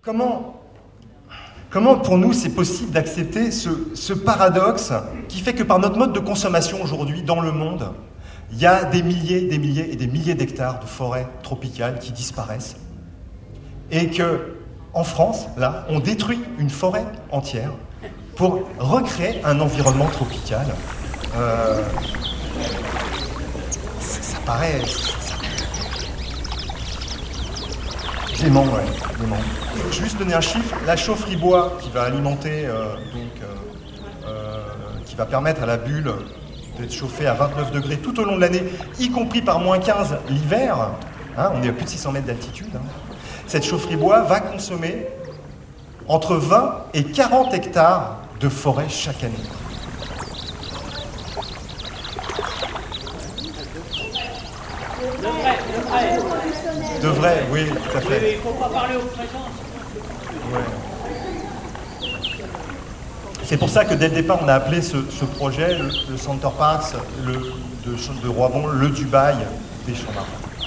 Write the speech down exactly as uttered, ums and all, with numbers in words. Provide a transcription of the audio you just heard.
Comment, comment pour nous c'est possible d'accepter ce, ce paradoxe qui fait que par notre mode de consommation aujourd'hui dans le monde, il y a des milliers, des milliers et des milliers d'hectares de forêts tropicales qui disparaissent et que en France, là, on détruit une forêt entière pour recréer un environnement tropical. Euh, ça, ça paraît... Ça... Dément, ouais, dément. Je vais juste donner un chiffre. La chaufferie bois qui va alimenter, euh, donc, euh, euh, qui va permettre à la bulle d'être chauffée à vingt-neuf degrés tout au long de l'année, y compris par moins quinze l'hiver, hein, on est à plus de six cents mètres d'altitude, hein. Cette chaufferie bois va consommer entre vingt et quarante hectares de forêt chaque année. Devrait, devrait. Devrait, oui, tout à fait. Oui, il ne faut pas parler au présent. Ouais. C'est pour ça que dès le départ, on a appelé ce, ce projet, le, le Center Parks le, de, de Roibon, le Dubaï des champs marins.